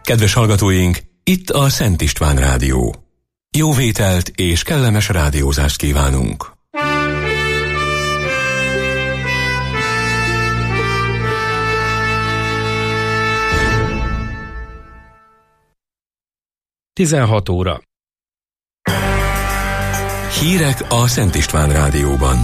Kedves hallgatóink, itt a Szent István Rádió. Jó vételt és kellemes rádiózást kívánunk! Tizenhat óra. Hírek a Szent István Rádióban.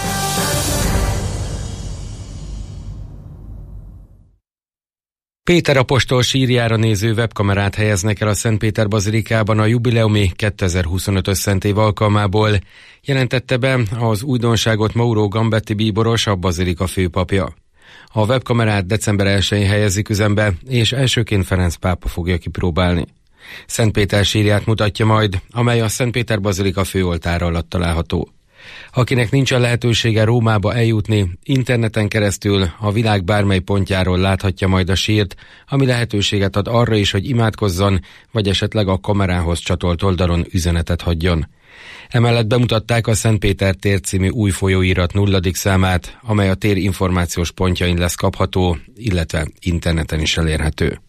Péter apostol sírjára néző webkamerát helyeznek el a Szentpéter-bazilikában a jubileumi 2025-ös szentév alkalmából, jelentette be az újdonságot Mauro Gambetti bíboros, a bazilika főpapja. A webkamerát december 1-én helyezik üzembe, és elsőként Ferenc pápa fogja kipróbálni. Szent Péter sírját mutatja majd, amely a Szentpéter-bazilika főoltára alatt található. Akinek nincsen lehetősége Rómába eljutni, interneten keresztül a világ bármely pontjáról láthatja majd a sírt, ami lehetőséget ad arra is, hogy imádkozzon, vagy esetleg a kamerához csatolt oldalon üzenetet hagyjon. Emellett bemutatták a Szent Péter tér című új folyóirat 0. számát, amely a tér információs pontjain lesz kapható, illetve interneten is elérhető.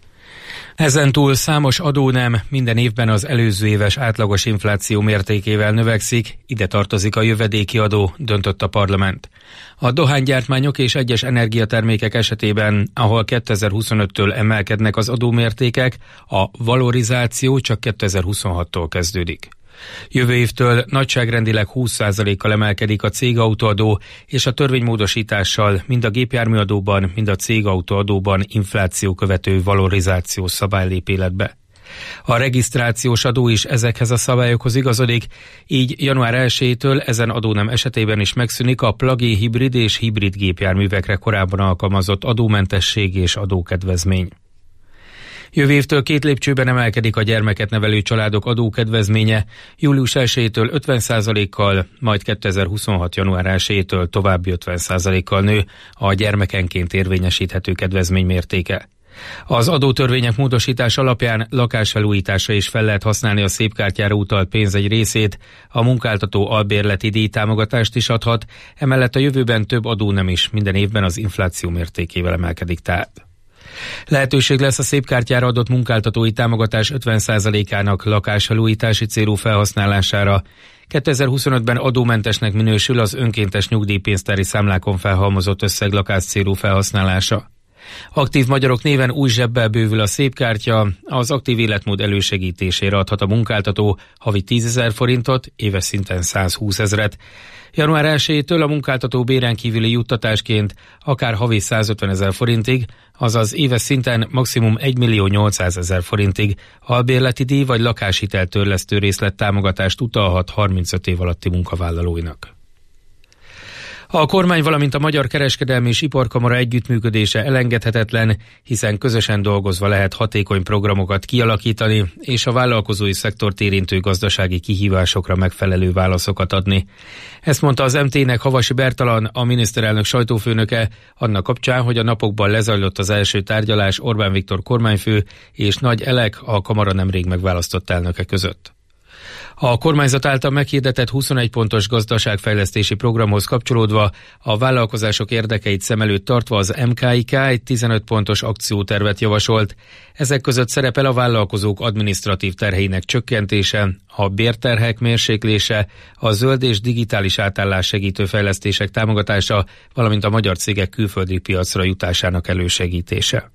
Ezentúl számos adónem minden évben az előző éves átlagos infláció mértékével növekszik, ide tartozik a jövedéki adó, döntött a parlament. A dohánygyártmányok és egyes energiatermékek esetében, ahol 2025-től emelkednek az adómértékek, a valorizáció csak 2026-tól kezdődik. Jövő évtől nagyságrendileg 20%-kal emelkedik a cégautóadó, és a törvénymódosítással mind a gépjárműadóban, mind a cégautóadóban infláció követő valorizáció szabály lép életbe. A regisztrációs adó is ezekhez a szabályokhoz igazodik, így január 1-től ezen adónem esetében is megszűnik a plug-in hibrid és hibrid gépjárművekre korábban alkalmazott adómentesség és adókedvezmény. Jövő évtől 2 lépcsőben emelkedik a gyermeket nevelő családok adókedvezménye, július 1-től 50%-kal, majd 2026. január 1-től további 50%-kal nő a gyermekenként érvényesíthető kedvezmény mértéke. Az adótörvények módosítás alapján lakásfelújításra is fel lehet használni a szépkártyára utalt pénz egy részét, a munkáltató albérleti díjtámogatást is adhat, emellett a jövőben több adónem is minden évben az infláció mértékével emelkedik tehát. Lehetőség lesz a szépkártyára adott munkáltatói támogatás 50%-ának lakásfelújítási célú felhasználására. 2025-ben adómentesnek minősül az önkéntes nyugdíjpénztári számlákon felhalmozott összeg lakás célú felhasználása. Aktív magyarok néven új zsebbel bővül a szépkártya, az aktív életmód elősegítésére adhat a munkáltató havi 10 000 forintot, éves szinten 120 000. Január 1-től a munkáltató béren kívüli juttatásként akár havi 150 000 forintig, azaz éves szinten maximum 1 800 000 forintig albérleti díj vagy lakáshitel törlesztő részlet támogatást utalhat 35 év alatti munkavállalóinak. A kormány, valamint a Magyar Kereskedelmi és Iparkamara együttműködése elengedhetetlen, hiszen közösen dolgozva lehet hatékony programokat kialakítani, és a vállalkozói szektort érintő gazdasági kihívásokra megfelelő válaszokat adni. Ezt mondta az MT-nek Havasi Bertalan, a miniszterelnök sajtófőnöke, annak kapcsán, hogy a napokban lezajlott az első tárgyalás Orbán Viktor kormányfő és Nagy Elek, a kamara nemrég megválasztott elnöke között. A kormányzat által meghirdetett 21 pontos gazdaságfejlesztési programhoz kapcsolódva a vállalkozások érdekeit szem előtt tartva az MKIK egy 15 pontos akciótervet javasolt. Ezek között szerepel a vállalkozók adminisztratív terheinek csökkentése, a bérterhek mérséklése, a zöld és digitális átállás segítő fejlesztések támogatása, valamint a magyar cégek külföldi piacra jutásának elősegítése.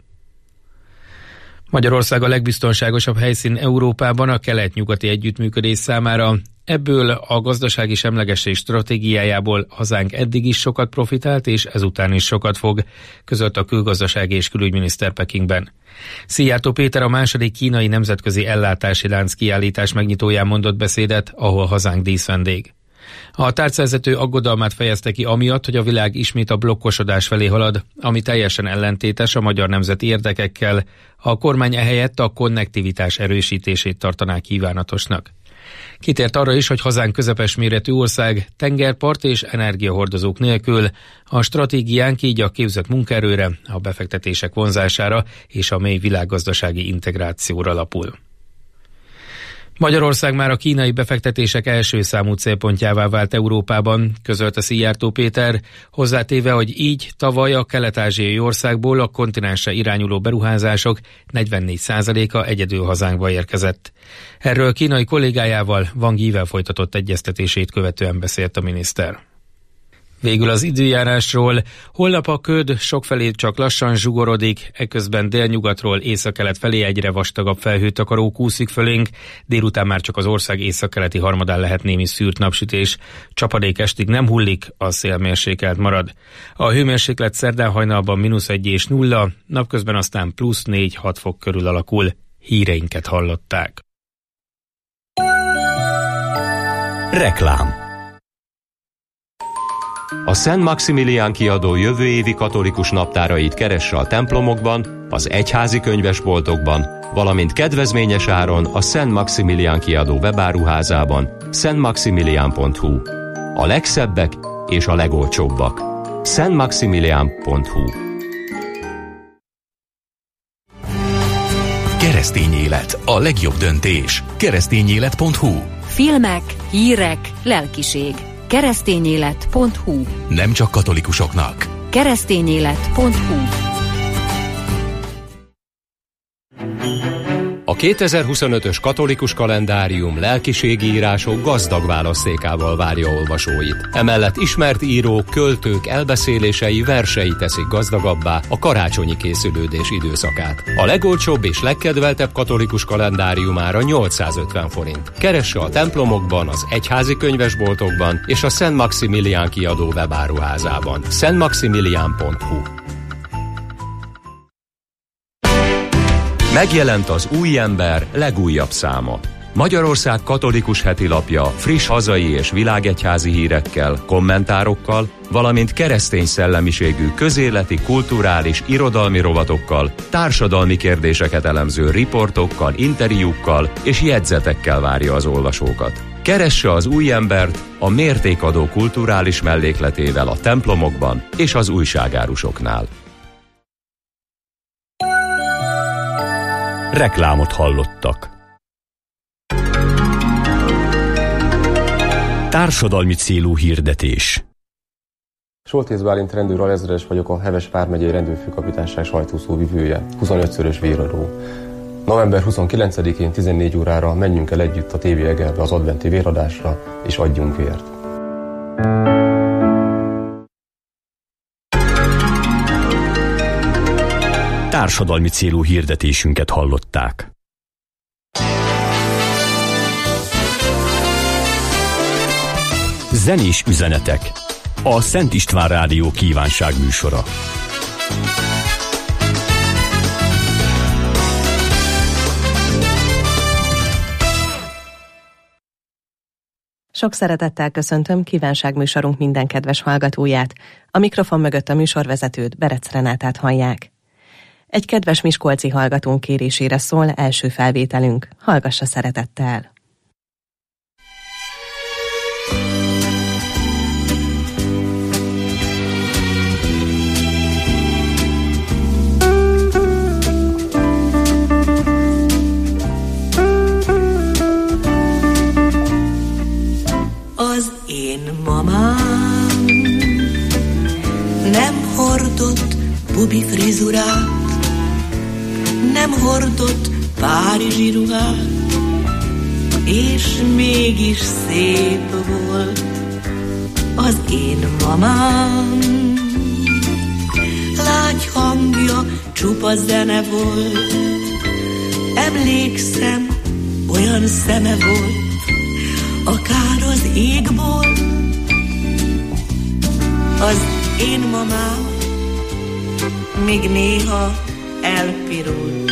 Magyarország a legbiztonságosabb helyszín Európában a kelet-nyugati együttműködés számára. Ebből a gazdasági semlegesség stratégiájából hazánk eddig is sokat profitált, és ezután is sokat fog, között a külgazdasági és külügyminiszter Pekingben. Szijjártó Péter a második kínai nemzetközi ellátási lánc kiállítás megnyitóján mondott beszédet, ahol hazánk díszvendég. A tárcavezető aggodalmát fejezte ki amiatt, hogy a világ ismét a blokkosodás felé halad, ami teljesen ellentétes a magyar nemzeti érdekekkel. A kormány ehelyett a konnektivitás erősítését tartaná kívánatosnak. Kitért arra is, hogy hazánk közepes méretű ország, tengerpart és energiahordozók nélkül, a stratégiánk így a képzett munkaerőre, a befektetések vonzására és a mély világgazdasági integrációra alapul. Magyarország már a kínai befektetések első számú célpontjává vált Európában, közölte Szijjártó Péter, hozzátéve, hogy így tavaly a kelet-ázsiai országból a kontinensre irányuló beruházások 44%-a egyedül hazánkba érkezett. Erről kínai kollégájával, Wang Yivel folytatott egyeztetését követően beszélt a miniszter. Végül az időjárásról. Holnap a köd sokfelé csak lassan zsugorodik, eközben délnyugatról északkelet felé egyre vastagabb felhőtakaró kúszik fölénk, délután már csak az ország északkeleti harmadán lehet némi szűrt napsütés. Csapadék estig nem hullik, a szél mérsékelt marad. A hőmérséklet szerdán hajnalban -1 és 0, napközben aztán +4-6 fok körül alakul. Híreinket hallották. Reklám. A Szent Maximilián kiadó jövő évi katolikus naptárait keresse a templomokban, az egyházi könyvesboltokban, valamint kedvezményes áron a Szent Maximilián kiadó webáruházában, szentmaximilián.hu. A legszebbek és a legolcsóbbak. szentmaximilián.hu. Keresztény élet, a legjobb döntés. keresztényélet.hu. Filmek, hírek, lelkiség. keresztényélet.hu. Nem csak katolikusoknak. keresztényélet.hu. A 2025-ös katolikus kalendárium lelkiségi írások gazdag választékával várja olvasóit. Emellett ismert írók, költők elbeszélései, versei teszik gazdagabbá a karácsonyi készülődés időszakát. A legolcsóbb és legkedveltebb katolikus kalendáriumára 850 forint. Keresse a templomokban, az egyházi könyvesboltokban és a Szent Maximilián kiadó webáruházában. szentmaximilián.hu. Megjelent az Új Ember legújabb száma. Magyarország katolikus hetilapja friss hazai és világegyházi hírekkel, kommentárokkal, valamint keresztény szellemiségű közéleti, kulturális, irodalmi rovatokkal, társadalmi kérdéseket elemző riportokkal, interjúkkal és jegyzetekkel várja az olvasókat. Keresse az Új Embert a mértékadó kulturális mellékletével a templomokban és az újságárusoknál. Reklámot hallottak. Társadalmi célú hirdetés. Soltész Bálint rendőr alezredes vagyok, a Heves vármegyei rendőrfőkapitányság sajtószóvivője, 25-szörös véradó. November 29-én 14 órára menjünk el együtt a TV Egerbe az adventi véradásra, és adjunk vért. Társadalmi célú hirdetésünket hallották. Zenés üzenetek. A Szent István Rádió kívánság műsora. Sok szeretettel köszöntöm kívánságműsorunk minden kedves hallgatóját. A mikrofon mögött a műsorvezetőt, Berec Renátát hallják. Egy kedves miskolci hallgatónk kérésére szól első felvételünk. Hallgassa szeretettel! Az én mamám nem hordott bubi frizurát, nem hordott párizsi ruhát, és mégis szép volt az én mamám. Lágy hangja, csupa zene volt, emlékszem, olyan szeme volt, akár az égból. Az én mamám még néha elpirult,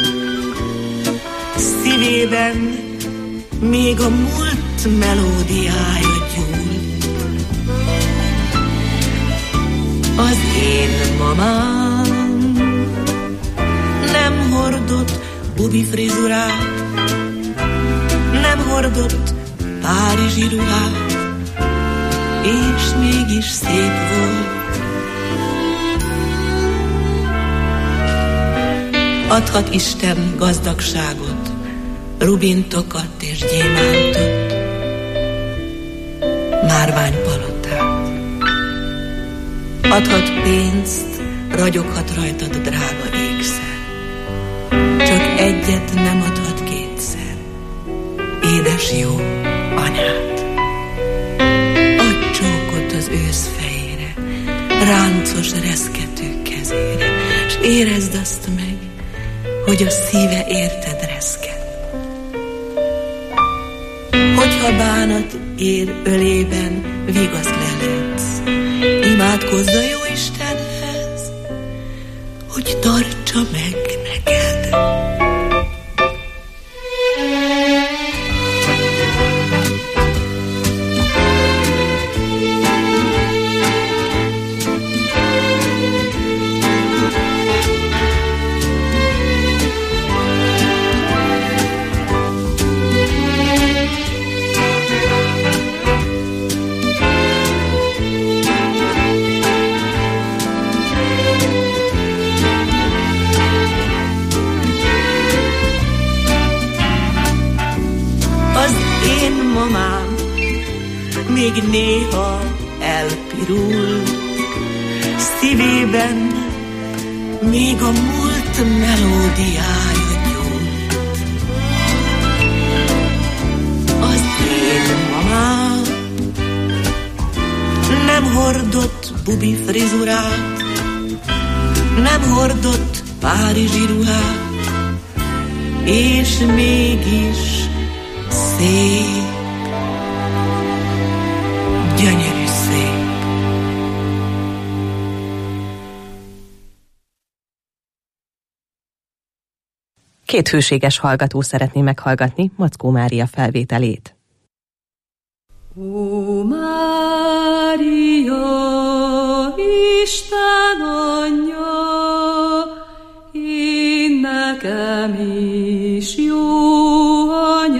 szívében még a múlt melódiája gyúlt. Az én mamám nem hordott bubi frizurát, nem hordott párizsi ruhát, és mégis szép volt. Adhat Isten gazdagságot rubintokat és gyémántot, márványpalotát. Adhat pénzt, ragyoghat rajtad drága ékszer, csak egyet nem adhat kétszer, édes jó anyát. Adj csókot az ősz fejére, ráncos reszkető kezére, s érezd azt meg, hogy a szíve érted reszket. Hogyha bánat ér ölében, vigaszt leledsz, imádkozz a Jóistenhez, hogy tartsa meg neked. Még néha elpirul, szívében még a múlt melódiája gyújt. Az én mamám nem hordott bubi frizurát, nem hordott párizsi ruhát, és mégis szép, gyönyörű szép. Két hőséges hallgató szeretné meghallgatni Mackó Mária felvételét. Ó, Mária, Isten anyja, én nekem is jó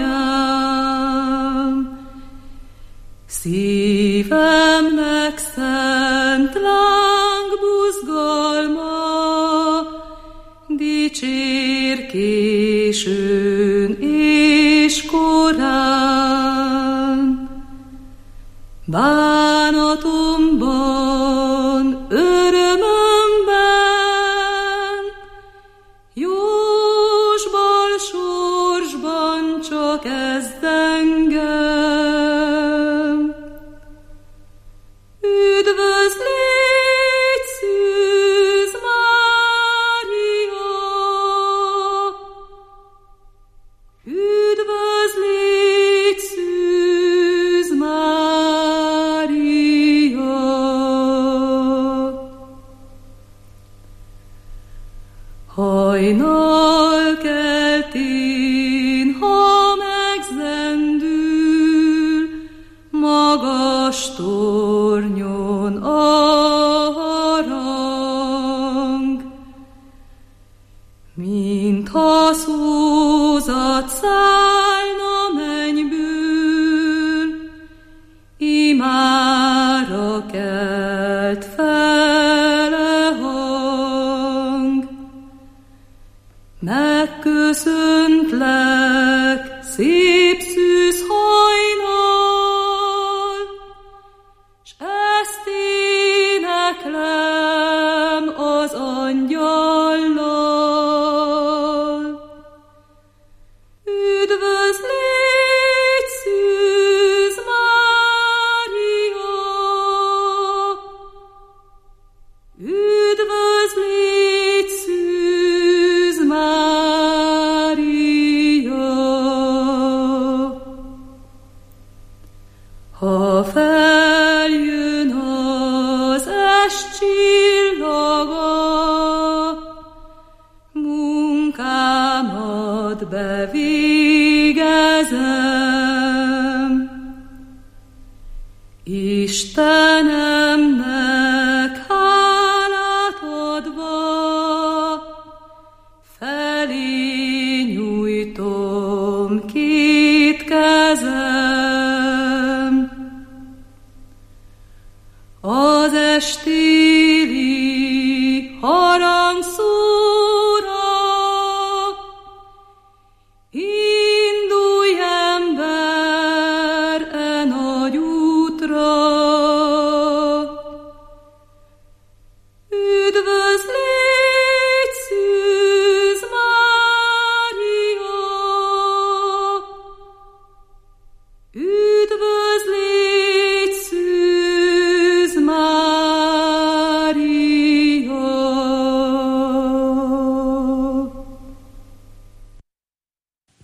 anyám. Szívemnek szent láng buzgalma, dicsér későn és korán. Bánatomban, örömömben, jósban, sorsban csak ezd engem. Üdvözlégy, szűz Mária! Üdvözlégy, szűz Mária! Hajnal keltén, ha megzendül, magas tornyon a harang, mintha szózat szállna mennyből, imára kelt fele hang. Megköszöntlek, szép szűz hajnal, s ezt éneklem az angyallal. Üdvözlégy, szűz Mária! Üdvözlégy, szűz Mária! Ha feljön az est csillaga, munkámat bevégezem. Istenemnek hálát adva, felé nyújtom két kezem. Az estéli harangszóra én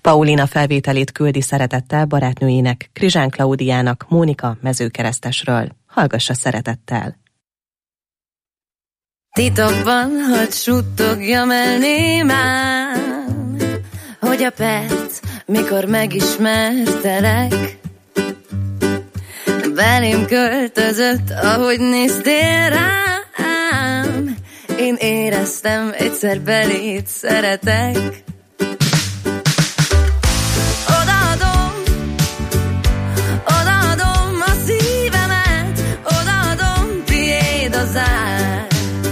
Paulina felvételét küldi szeretettel barátnőjének, Krizsán Klaudiának, Mónika Mezőkeresztesről. Hallgassa szeretettel! Titokban hadd suttogjam el némán, hogy a perc, mikor megismertelek, belém költözött, ahogy néztél rám. Én éreztem, egyszer beléd szeretek. Odaadom a szívemet, odaadom, tiéd az ár.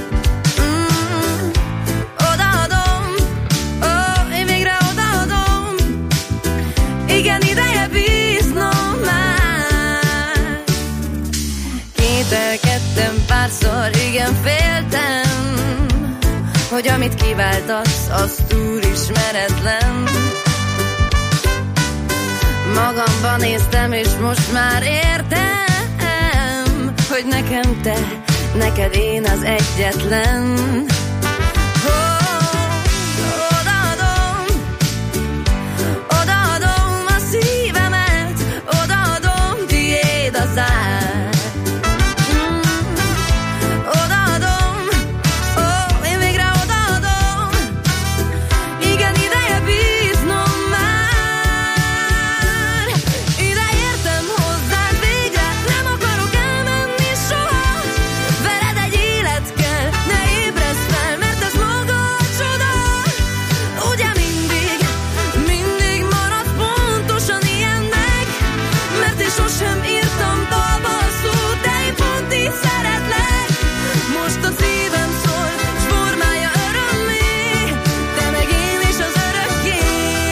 Odaadom, én végre odaadom. Igen, ideje bíznom már. Kételkedtem párszor, igen, féltem, hogy amit kiváltasz, az túl ismeretlen. Magamba néztem, és most már értem, hogy nekem te, neked én az egyetlen. Odaadom a szívemet, odaadom, tiéd az ár. Odaadom, én végre odaadom. Igen, ideje bíznom már. Ide értem hozzád végre, nem akarok elmenni soha. Veled egy élet kell, ne ébredsz fel, mert ez maga a csoda. Ugye mindig marad pontosan ilyennek, mert én sosem írtam dalba a szót, de én pont így szeretlek. Most a szívem szól, s formálja örömmé, te meg én és az örökké.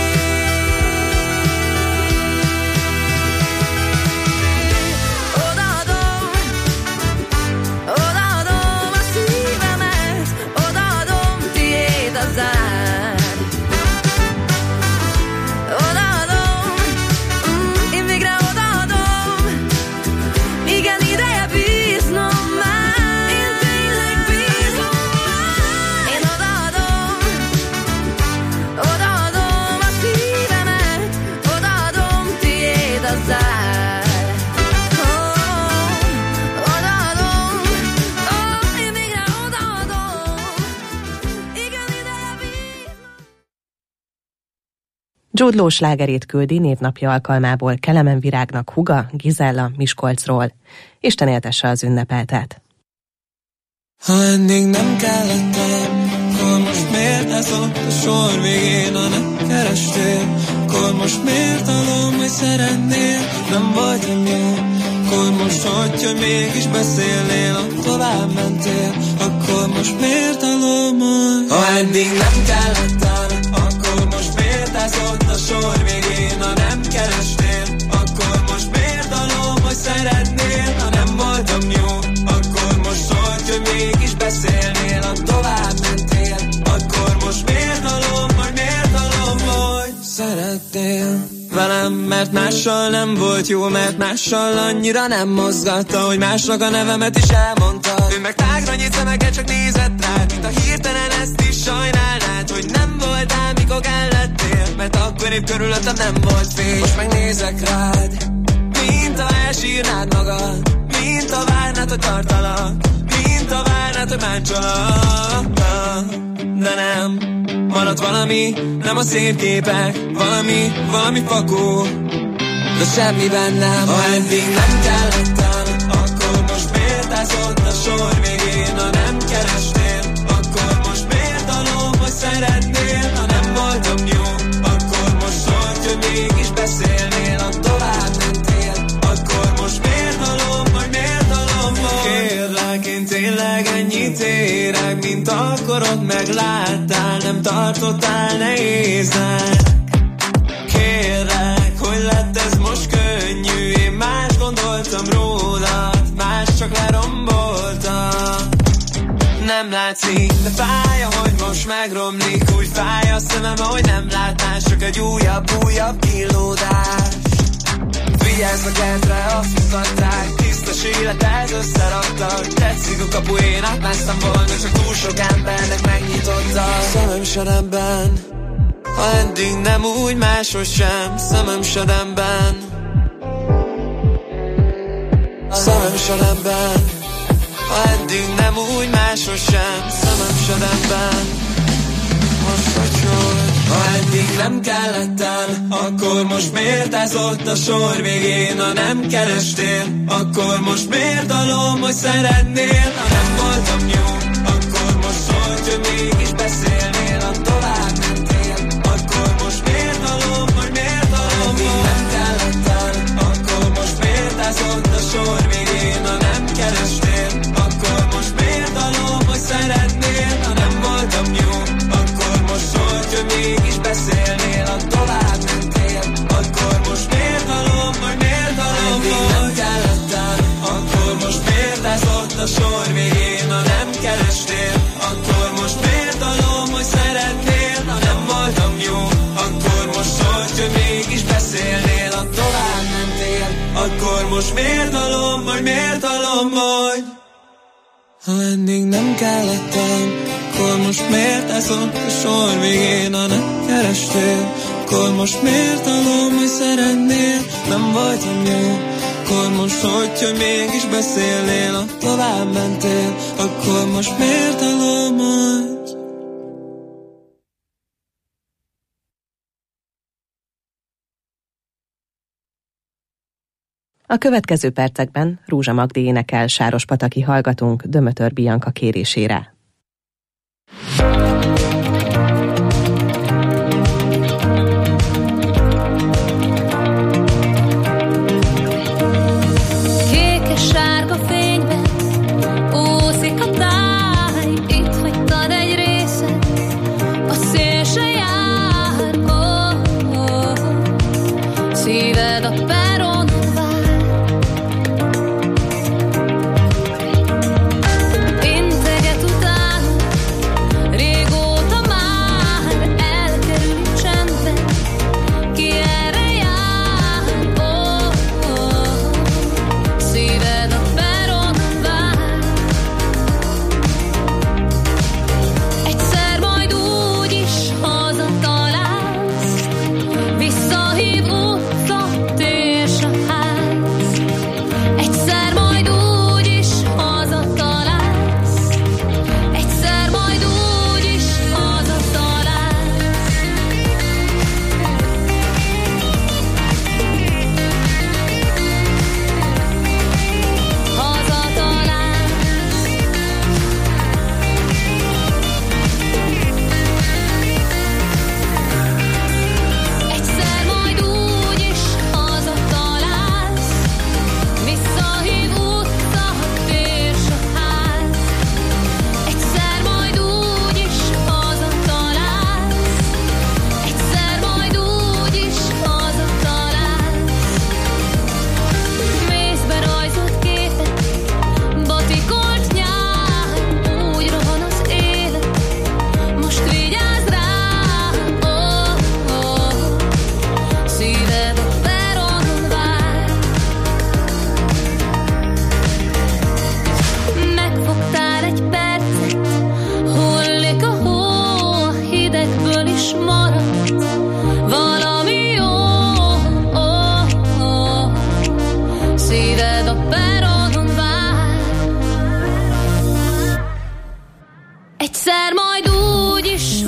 Odaadom a szívemet, odaadom, tiéd az ár. Odaadom, én végre odaadom. Igen, ideje bíznom már. Én tényleg bízom már. Én odaadom a szívemet, odaadom, tiéd az ár. Odaadom, én végre odaadom. Igen, ideje bíznom. Jude Law slágerét küldi névnapja alkalmából Kelemen Virágnak húga, Gizella Miskolcról. Isten éltesse az ünnepeltet. Ha eddig nem kellettem, akkor most miért ez ott a sor végén? Ha nem kerestél, akkor most miért hallom, hogy szeretnél? Nem voltam jó, akkor most hogy mégis beszélnél? Ha tovább mentél, akkor most miért hallom, hogy... Ha eddig nem kellettem, akkor most miért ez ott a sor végén? Ha nem kerestél, akkor most miért hallom, hogy szeretnél? Ha nem voltam jó, akkor most hogy mégis beszélnél? Ha tovább mentél, akkor most miért hallom, hogy szeretnél velem? Mert mással nem volt jó, mert mással annyira nem mozgatta, hogy másnak a nevemet is elmondtad. Ő meg tágra nyit szemeket, csak nézett rád, mint a hirtelen ezt is sajnálnád, hogy nem voltál, mikor kellettél, mert akkor épp körülöttem nem volt fény. Most megnézek rád, mint ha elsírnád magad, mint ha várnád, hogy tartalak, mint ha várnád, hogy máncsolak. De nem, maradt valami, nem a szép képek, valami fakó, de semmi bennem. Ha eddig nem kellettem, akkor most miért állsz ott a sor végén? Ha nem kerestél, akkor most miért hallom, hogy szeretnél? Ha nem voltam jó, akkor most hogy mégis beszélnél? Ha tovább mentél, akkor most miért hallom, hogy kérlek, én tényleg ennyit érek, mint akkor ott megláttál, nem tartottál nehéznek. Kérlek, hogy lett ez most könnyű, én más gondoltam rólad, más csak leromboltam. Nem látszik, de fáj, hogy most megromlik, úgy fáj a szemem, ahogy nem látnál, csak egy újabb kínlódás. Vigyázz a kertre, azt mutatták, tisztas életet összeraktak. Tetszik a kapu, én átmásztam volna, csak túl sok embernek megnyitotta. Szemem seremben, ha eddig nem úgy máshogy sem, szemem sedemben, szemem sedemben, ha eddig nem úgy máshogy sem, szemem sedemben. Most vagy hogy, ha eddig nem kellettem, akkor most miért ez ott a sor végén? Ha nem kerestél, akkor most miért dalom, hogy szeretnél? Ha nem voltam jó, akkor most szólt, hogy mégis beszélnél. Ha tovább mentél, akkor most miért dalom, hogy miért dalom? Ha nem kellettem, akkor most miért ez ott a sor végén? Ha nem kerestél, akkor most miért dalom, hogy szeretnél? Ha nem voltam jó, akkor most szólt, hogy mégis beszélnél. Ha tovább mentél, akkor most miért dalom, hogy miért dalom? Ha nem kellettem, akkor most miért ez ott a sor végén? Ha nem kerestél, akkor most miért dalom, hogy szeretnél? Ha nem voltam jó, akkor most szólt, hogy mégis beszélnél. Ha tovább mentél, akkor most miért dalom, hogy miért dalom, hogy ha eddig nem kellettem, akkor most miért ez ott a sor végén? Ha nem kerestél, akkor most miért dalom, hogy szeretnél? Nem voltam jó, akkor most hogy mégis beszélnél? Ha tovább mentél, akkor most miért dalom, hogy A következő percekben Rózsa Magdi énekel sárospataki hallgatónk Dömötör Bianka kérésére. Kékes-sárga fényben úszik a táj, itt hagytad egy részet, a szél se jár, szíved a peron. Egyszer majd úgyis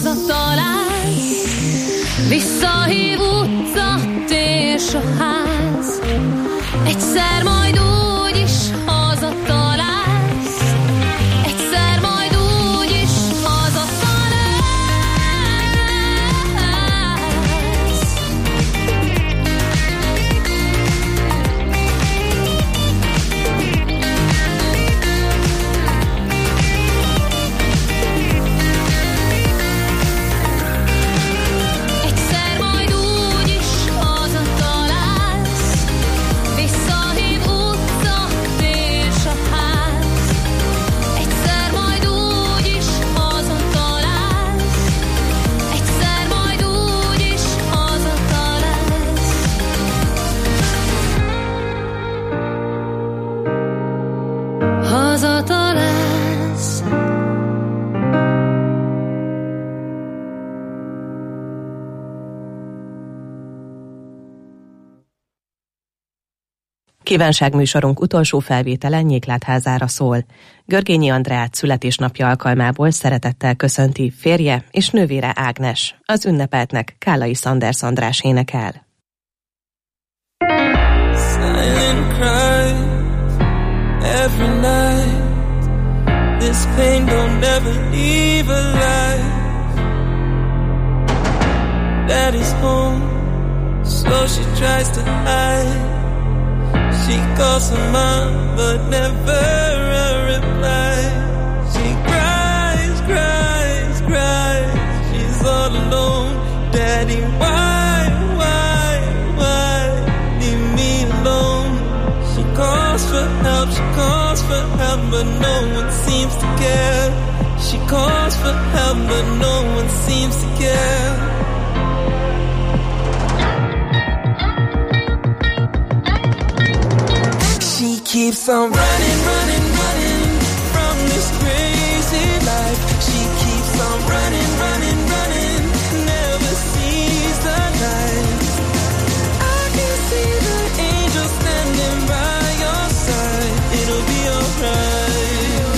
hazatalálsz, visszahív utca, térs a ház. Egyszer majd úgyis hazatalálsz, egyszer majd úgyis hazatalálsz. Egyszer majd úgyis hazatalálsz, visszahív Kívánság műsorunk utolsó felvétele Nyéklátházára szól. Görgényi Andreát születésnapja alkalmából szeretettel köszönti férje és nővére Ágnes. Az ünnepeltnek Kállai Szanders András énekel. Silent cry every night. This pain don't ever leave a life. Daddy's home, so she tries to hide. She calls her mom, but never a reply. She cries, cries, cries. She's all alone. Daddy, why, leave me alone? She calls for help, but no one seems to care. She calls for help, but no one seems to care. She keeps on running, running, running from this crazy life. She keeps on running, running, running, never sees the light. I can see the angel standing by your side. It'll be alright.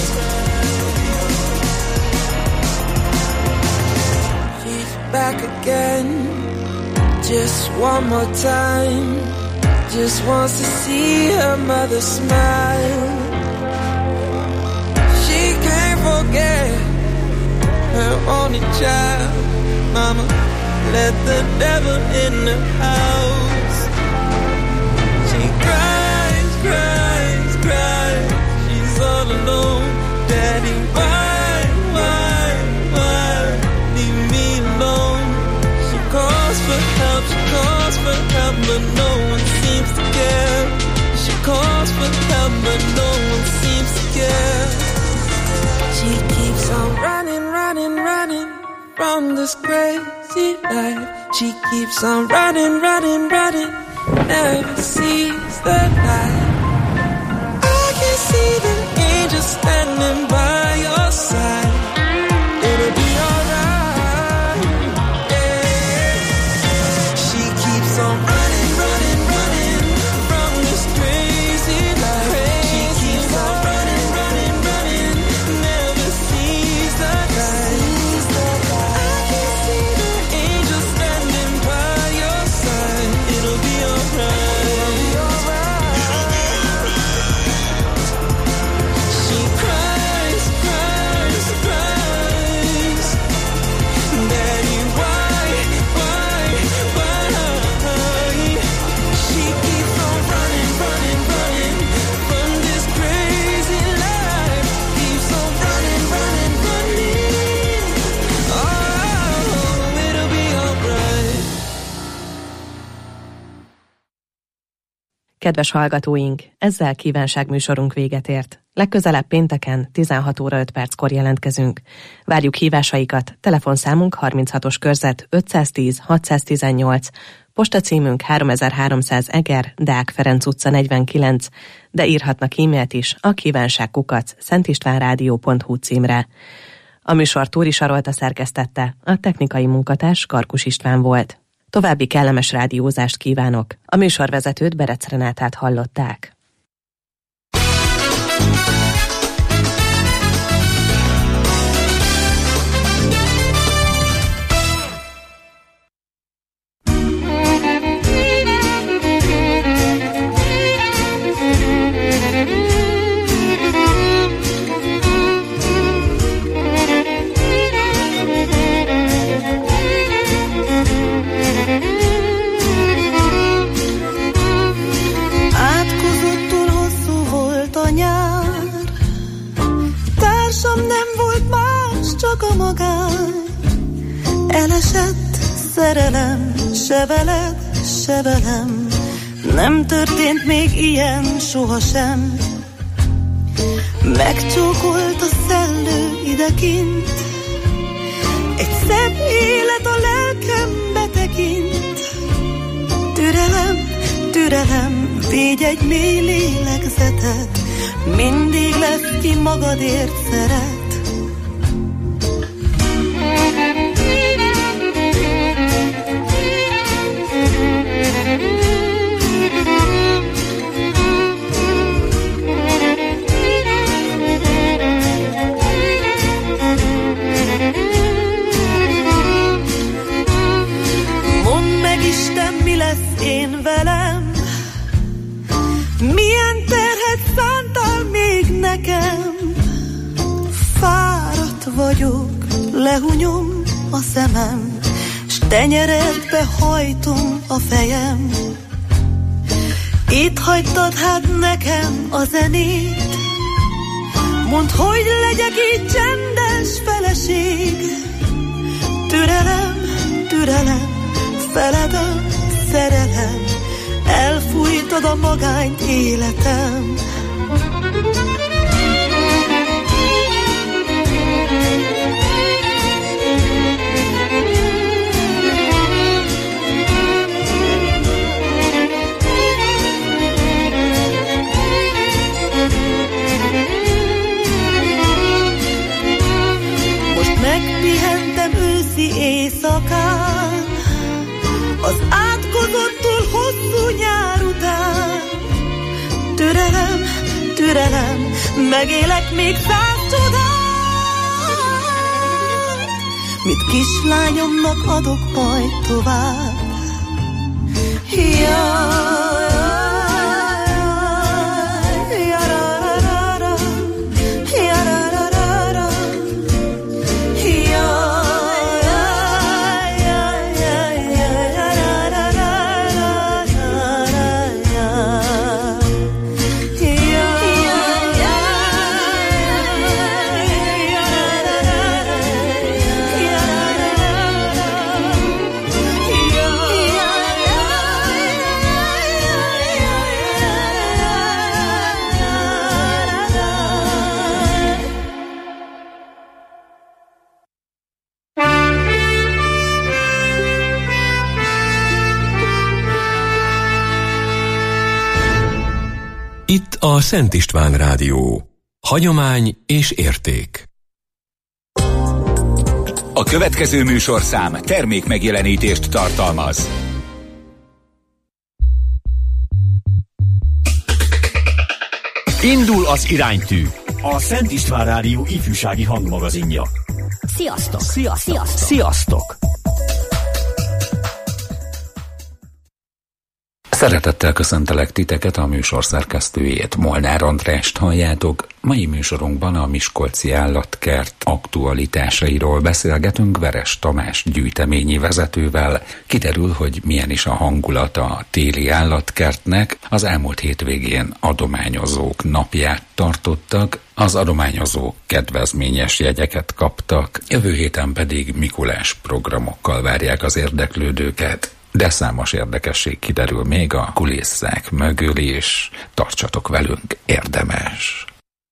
She's back again, just one more time. Just wants to see her mother smile. She can't forget her only child. Mama, let the devil in the house. She cries, cries, cries. She's all alone. Daddy, why, leave me alone? She calls for help, but no one seems to care. She calls for help, but no one seems to care. She keeps on running, running, running from this crazy life. She keeps on running, running, running, never sees the light. I can see the angel standing by your side. It'll be alright. Yeah. She keeps on running, running, running from this crazy life. She keeps on running, running, running, never sees the light. I can see the angel standing by your side. It'll be alright. She cries, cries, cries. Daddy, why? She keeps on running, running, running from this crazy life. Keeps on running, running, running. Oh, it'll be alright. Kedves hallgatóink, ezzel kívánságműsorunk véget ért. Legközelebb pénteken 16 óra 5 perckor jelentkezünk. Várjuk hívásaikat, telefonszámunk 36-os körzet 510 618, postacímünk 3300 Eger, Deák Ferenc utca 49, de írhatnak e-mailt is a kívánságkukac@szentistvánradio.hu címre. A műsor Túri Sarolta szerkesztette, a technikai munkatárs Karkus István volt. További kellemes rádiózást kívánok. A műsorvezetőt, Berec Renátát hallották. Elesett szerelem, se veled, se velem, nem történt még ilyen sohasem. Megcsókolt a szellő idekint, egy szebb élet a lelkembe tekint. Türelem, türelem, védj egy mély lélegzetet, mindig lesz, ki magadért szeret. vagyok, lehunyom a szemem, s tenyeredbe hajtom a fejem. Itt hagytad hát nekem a zenét, mondd, hogy legyek így csendes feleség. Türelem, türelem, feledem, szerelem, elfújtad a magányt életem. Most megpihentem őszi éjszakán, az átkozottól hosszú nyár után. Türelem, türelem, megélek még 100 csodát, mit kislányomnak adok majd tovább. Itt a Szent István Rádió. Hagyomány és érték. A következő műsorszám termékmegjelenítést tartalmaz. Indul az iránytű. A Szent István Rádió ifjúsági hangmagazinja. Sziasztok! Sziasztok! Sziasztok! Szeretettel köszöntelek titeket, a műsor szerkesztőjét, Molnár Andrást halljátok. Mai műsorunkban a Miskolci Állatkert aktualitásairól beszélgetünk Veres Tamás gyűjteményi vezetővel. Kiderül, hogy milyen is a hangulata a téli állatkertnek. Az elmúlt hétvégén adományozók napját tartottak, az adományozók kedvezményes jegyeket kaptak, jövő héten pedig Mikulás programokkal várják az érdeklődőket. De számos érdekesség kiderül még a kulisszák mögül is. Tartsatok velünk, érdemes!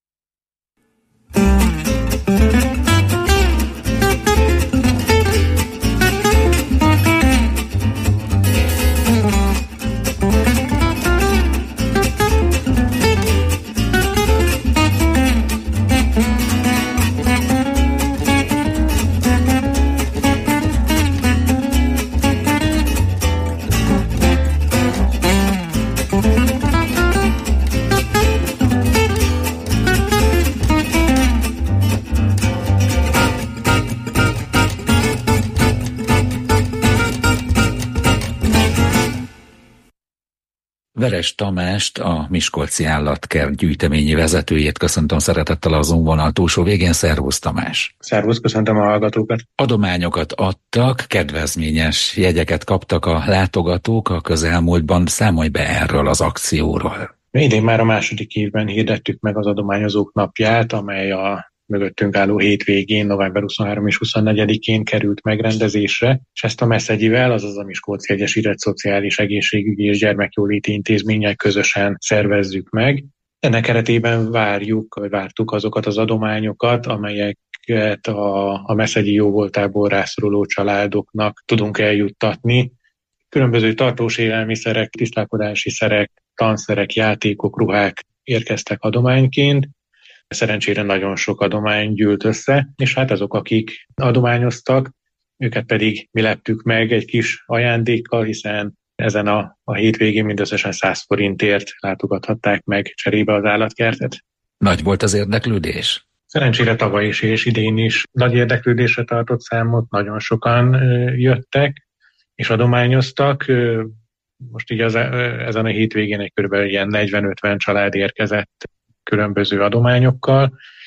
Veres Tamást, a Miskolci Állatkert gyűjteményi vezetőjét köszöntöm szeretettel a Zoom vonal túlsó végén. Szervusz Tamás! Szervusz, köszöntöm a hallgatókat! Adományokat adtak, kedvezményes jegyeket kaptak a látogatók a közelmúltban. Számolj be erről az akcióról! Idén már a második évben hirdettük meg az adományozók napját, amely a mögöttünk álló hétvégén, november 23 és 24-én került megrendezésre, és ezt a Meszegyivel, azaz a Miskolci Egyesület Szociális Egészségügyi és Gyermekjóléti Intézménnyel közösen szervezzük meg. Ennek keretében vártuk azokat az adományokat, amelyeket a Meszegyi jóvoltából rászoruló családoknak tudunk eljuttatni. Különböző tartós élelmiszerek, tisztálkodási szerek, tanszerek, játékok, ruhák érkeztek adományként. Szerencsére nagyon sok adomány gyűlt össze, és hát azok, akik adományoztak, őket pedig mi leptük meg egy kis ajándékkal, hiszen ezen a hétvégén mindösszesen 100 forintért látogathatták meg cserébe az állatkertet. Nagy volt az érdeklődés? Szerencsére tavaly is és idén is nagy érdeklődésre tartott számot, nagyon sokan jöttek és adományoztak. Most így ezen a hétvégén egy körülbelül ilyen 40-50 család érkezett különböző adományokkal.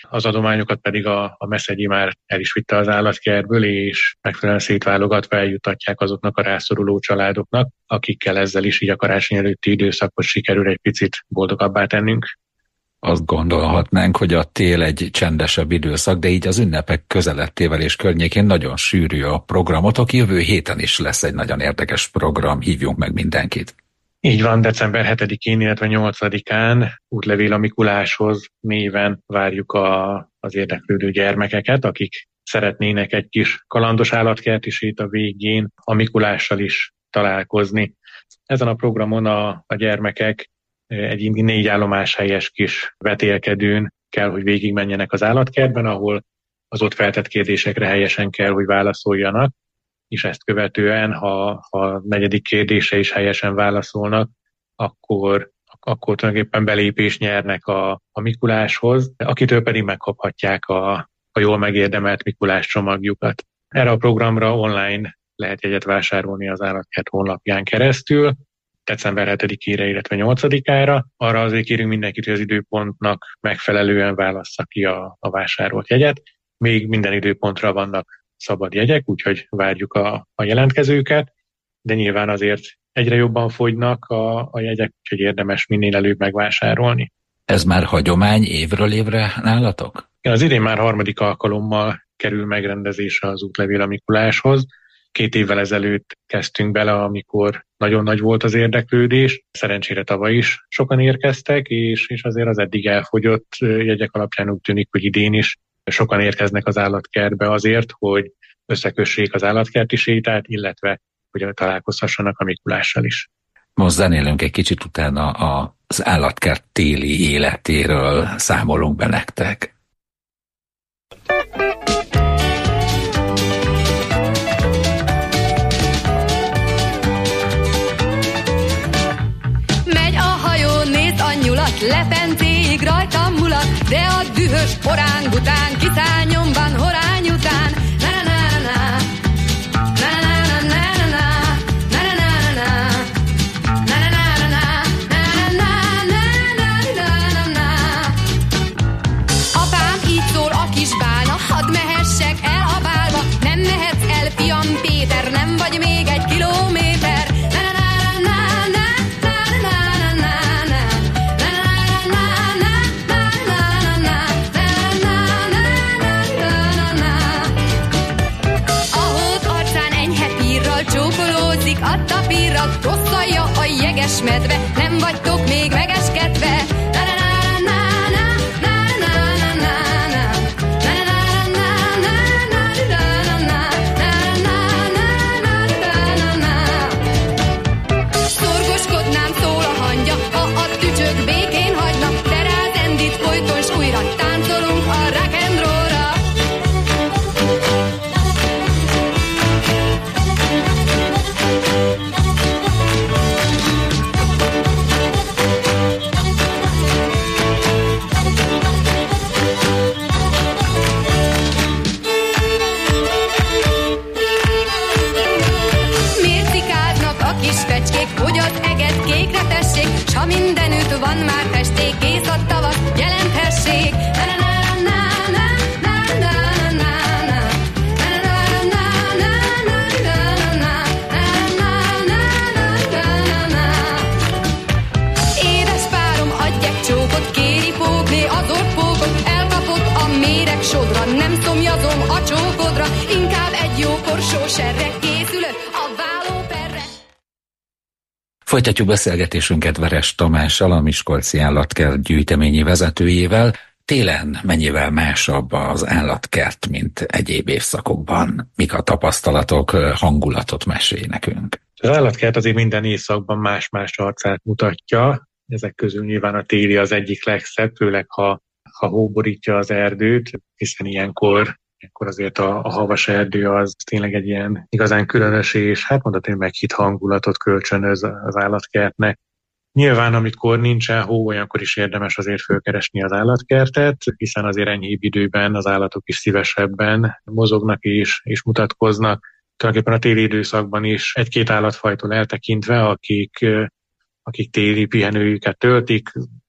az adományokat pedig a Meszegyi már el is vitte az állatkertből, és megfelelően szétválogatva eljutatják azoknak a rászoruló családoknak, akikkel ezzel is így a karácsony előtti időszakot sikerül egy picit boldogabbá tennünk. Azt gondolhatnánk, hogy a tél egy csendesebb időszak, de így az ünnepek közelettével és környékén nagyon sűrű a programotok. Jövő héten is lesz egy nagyon érdekes program, hívjunk meg mindenkit. Így van, december 7-én, illetve 8-án Útlevél a Mikuláshoz néven várjuk az érdeklődő gyermekeket, akik szeretnének egy kis kalandos állatkerti sét a végén a Mikulással is találkozni. Ezen a programon a gyermekek egy 4 állomáshelyes kis vetélkedőn kell, hogy végigmenjenek az állatkertben, ahol az ott feltett kérdésekre helyesen kell, hogy válaszoljanak, és ezt követően, ha a 4. kérdése is helyesen válaszolnak, akkor tulajdonképpen belépést nyernek a Mikuláshoz, akitől pedig megkaphatják a jól megérdemelt Mikulás csomagjukat. Erre a programra online lehet jegyet vásárolni az állatkert honlapján keresztül, december 7-ére, illetve 8-ára. Arra azért kérünk mindenkit, hogy az időpontnak megfelelően válassza ki a vásárolt jegyet. Még minden időpontra vannak szabad jegyek, úgyhogy várjuk a jelentkezőket, de nyilván azért egyre jobban fogynak a jegyek, úgyhogy érdemes minél előbb megvásárolni. Ez már hagyomány évről évre nálatok? Az idén már 3. alkalommal kerül megrendezésre az Útlevél a Mikuláshoz. 2 évvel ezelőtt kezdtünk bele, amikor nagyon nagy volt az érdeklődés. Szerencsére tavaly is sokan érkeztek, és azért az eddig elfogyott jegyek alapján úgy tűnik, hogy idén is sokan érkeznek az állatkertbe azért, hogy összekössék az állatkerti sétát, illetve hogy találkozhassanak a Mikulással is. Most zenélünk egy kicsit, utána az állatkert téli életéről számolunk be nektek. Megy a hajó, nézd a nyulat, lepencéig rajtam mulat, de a dühös poráng után kiszáll nyomban horány után. Apám így szól a kis bálna, hadd mehessek el a bálba, nem mehetsz el, fiam Péter, nem vagy még 1 kilométer. Csókolózik a tapírat, rosszalja a jeges medve, nem vagytok még megeskedve. Szorgoskodnám, szól a hangya, ha a tücsök békén hagynak, de rád endít folyton s újra táncolunk a rock and rollra. Hogy az eget kékre tessék, s ha mindenütt van már festék, kész a tavasz, jelenthessék. Édes párom, adj egy csókot, kéri pókné az orrpókot, elkapott a méreg sodra, nem szomjazom a csókodra, inkább egy jó korsó serre készülök a vállóperre. Folytatjuk beszélgetésünket Veres Tamással, a Miskolci Állatkert gyűjteményi vezetőjével. Télen mennyivel másabb az állatkert, mint egyéb évszakokban? Mik a tapasztalatok, hangulatot mesélj nekünk? Az állatkert azért minden évszakban más-más arcát mutatja. Ezek közül nyilván a téli az egyik legszebb, főleg ha hóborítja az erdőt, hiszen ilyenkor azért a havas erdő az tényleg egy ilyen igazán különös, és hát mondhatni, meghitt hangulatot kölcsönöz az állatkertnek. Nyilván, amikor nincsen hó, olyankor is érdemes azért fölkeresni az állatkertet, hiszen azért enyhébb időben az állatok is szívesebben mozognak és mutatkoznak. Tulajdonképpen a téli időszakban is 1-2 állatfajtól eltekintve, akik téli pihenőjüket töltik,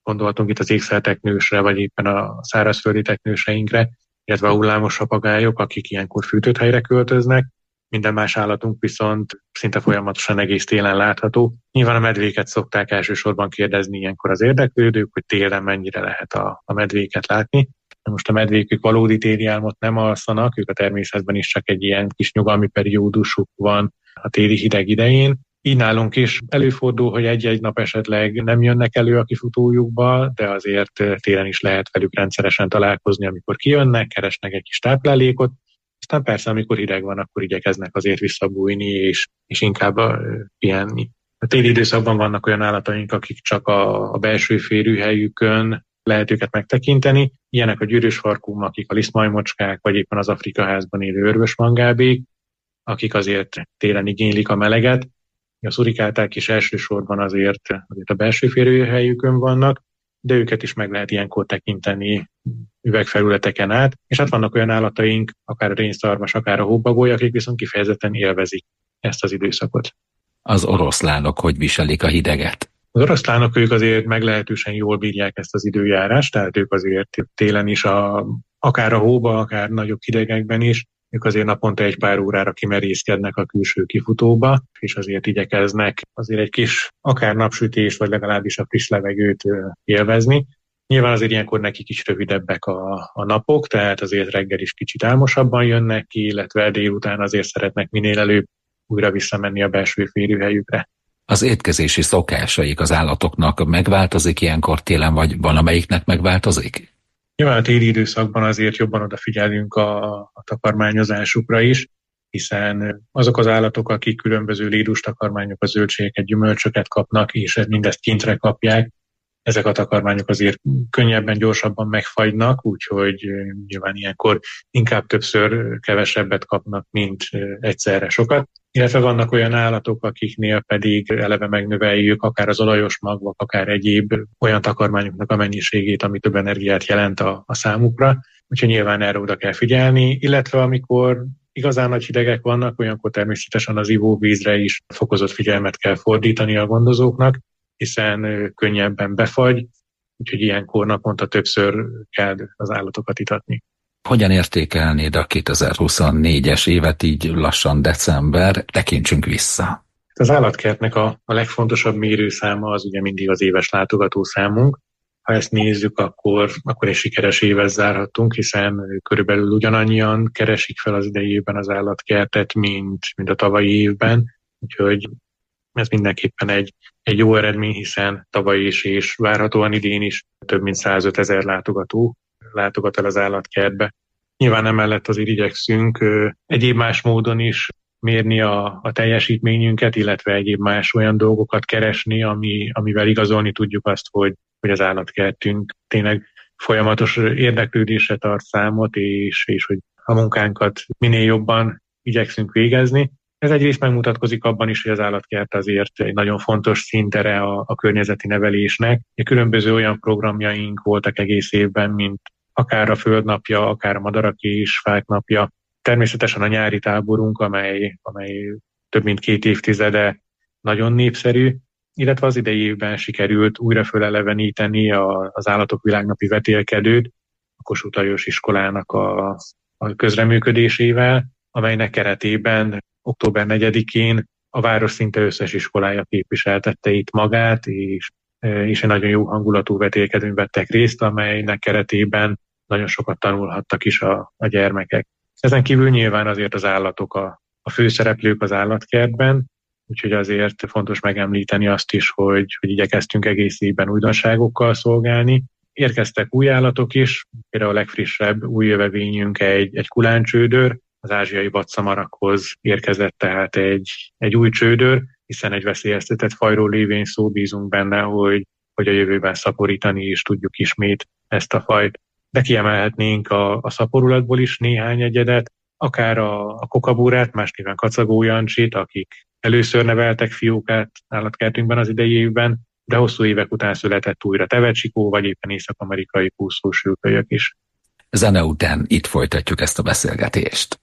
gondolhatunk itt az ékszerteknősre, vagy éppen a szárazföldi teknőseinkre, illetve a hullámos papagájok, akik ilyenkor fűtött helyre költöznek. Minden más állatunk viszont szinte folyamatosan egész télen látható. Nyilván a medvéket szokták elsősorban kérdezni ilyenkor az érdeklődők, hogy télen mennyire lehet a medvéket látni. Most a medvék valódi téli álmot nem alszanak, ők a természetben is csak egy ilyen kis nyugalmi periódusuk van a téli hideg idején. Így nálunk is előfordul, hogy egy-egy nap esetleg nem jönnek elő a kifutójukba, de azért télen is lehet velük rendszeresen találkozni, amikor kijönnek, keresnek egy kis táplálékot. Aztán persze, amikor hideg van, akkor igyekeznek azért visszabújni, és inkább pihenni. A téli időszakban vannak olyan állataink, akik csak a belső férőhelyükön lehet őket megtekinteni. Ilyenek a gyűrűs farkú, akik a lisztmajmocskák, vagy éppen az Afrikaházban élő örvösmangábék, akik azért télen igénylik a meleget. A szurikáták is elsősorban azért a belső férőhelyükön vannak, de őket is meg lehet ilyenkor tekinteni üvegfelületeken át. És hát vannak olyan állataink, akár a rénszarvas, akár a hóbagoly, akik viszont kifejezetten élvezik ezt az időszakot. Az oroszlánok hogy viselik a hideget? Az oroszlánok ők azért meglehetősen jól bírják ezt az időjárást, tehát ők azért télen is akár a hóba, akár nagyobb hidegekben is, ők azért naponta egy pár órára kimerészkednek a külső kifutóba, és azért igyekeznek azért egy kis akár napsütést, vagy legalábbis a friss levegőt élvezni. Nyilván azért ilyenkor nekik is rövidebbek a napok, tehát azért reggel is kicsit álmosabban jönnek ki, illetve délután azért szeretnek minél előbb újra visszamenni a belső férőhelyükre. Az étkezési szokásaik az állatoknak megváltozik ilyenkor télen, vagy van amelyiknek megváltozik? Nyilván a téli időszakban azért jobban odafigyelünk a takarmányozásukra is, hiszen azok az állatok, akik különböző lédús takarmányokat, zöldségeket, gyümölcsöket kapnak, és mindezt kintre kapják, ezek a takarmányok azért könnyebben, gyorsabban megfagynak, úgyhogy nyilván ilyenkor inkább többször kevesebbet kapnak, mint egyszerre sokat. Illetve vannak olyan állatok, akiknél pedig eleve megnöveljük akár az olajos magvak, akár egyéb olyan takarmányoknak a mennyiségét, ami több energiát jelent a számukra. Úgyhogy nyilván erre oda kell figyelni, illetve amikor igazán nagy hidegek vannak, olyankor természetesen az ivóvízre is fokozott figyelmet kell fordítani a gondozóknak, hiszen könnyebben befagy, úgyhogy ilyenkor naponta többször kell az állatokat itatni. Hogyan értékelnéd a 2024-es évet, így lassan december, tekintsünk vissza? Az állatkertnek a legfontosabb mérőszáma az ugye mindig az éves látogatószámunk. Ha ezt nézzük, akkor egy sikeres évet zárhattunk, hiszen körülbelül ugyanannyian keresik fel az idei évben az állatkertet, mint a tavalyi évben. Úgyhogy ez mindenképpen egy jó eredmény, hiszen tavaly is és várhatóan idén is több mint 105 000 látogató látogat el az állatkertbe. Nyilván emellett azért igyekszünk egyéb más módon is mérni a teljesítményünket, illetve egyéb más olyan dolgokat keresni, amivel igazolni tudjuk azt, hogy az állatkertünk tényleg folyamatos érdeklődésre tart számot, és hogy a munkánkat minél jobban igyekszünk végezni. Ez egyrészt megmutatkozik abban is, hogy az állatkert azért egy nagyon fontos szintere a környezeti nevelésnek. Különböző olyan programjaink voltak egész évben, mint akár a Földnapja, akár a Madarak és Fák napja. Természetesen a nyári táborunk, amely több mint 2 évtizede nagyon népszerű, illetve az idei évben sikerült újra föleleveníteni az Állatok Világnapi vetélkedőt a Kossuth Lajos iskolának a közreműködésével, amelynek keretében október 4-én a város szinte összes iskolája képviseltette itt magát, és egy nagyon jó hangulatú vetélkedőn vettek részt, amelynek keretében nagyon sokat tanulhattak is a gyermekek. Ezen kívül nyilván azért az állatok a főszereplők az állatkertben, úgyhogy azért fontos megemlíteni azt is, hogy igyekeztünk egész évben újdonságokkal szolgálni. Érkeztek új állatok is, például a legfrissebb új jövevényünk egy kuláncsődör, az ázsiai vadszamarakhoz érkezett tehát egy új csődör, hiszen egy veszélyeztetett fajról lévén szó, bízunk benne, hogy a jövőben szaporítani is tudjuk ismét ezt a fajt. De kiemelhetnénk a szaporulatból is néhány egyedet, akár a kokabúrát, más néven kacagó Jancsit, akik először neveltek fiókát állatkertünkben az idei évben, de hosszú évek után született újra tevecsikó, vagy éppen észak-amerikai kúszósülkölyök is. Zene után itt folytatjuk ezt a beszélgetést.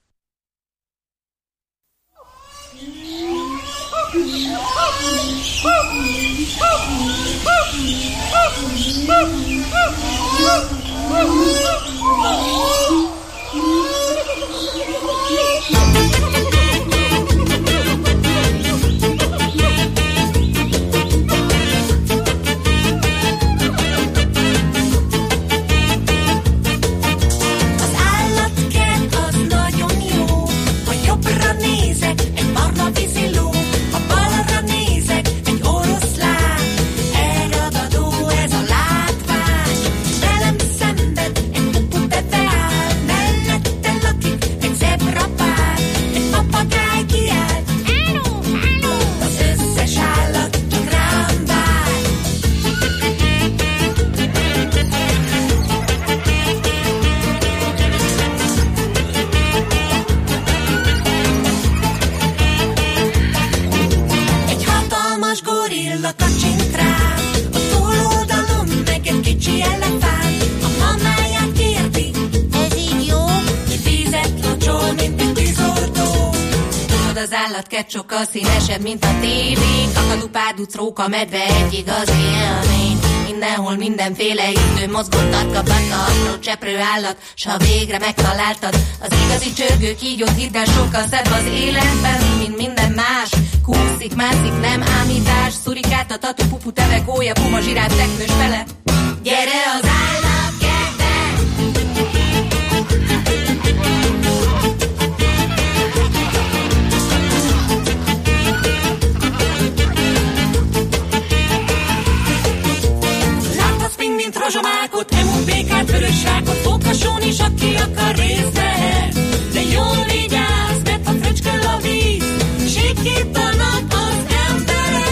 Sokkal színesebb, mint a tévé. Kakadú, párduc, róka, medve, egy igazi élmény. Mindenhol mindenféle idő, mozgott tarkabata, apró cseprő állat, s ha végre megtaláltad az igazi csörgő kígyót, hidd el, sokkal szebb az életben, mint minden más. Kúszik, mászik, nem ámítás, szurikát, a tatu, pupu, teve, gólya, puma, zsiráf, teknős fele. Gyere az állatkertbe! Rozsomákot, emult békát, vörös rákot, foghasson is, aki akar részt vehet. De jól vigyázz, mert a fröccsköl a víz, sékítanak az emberek.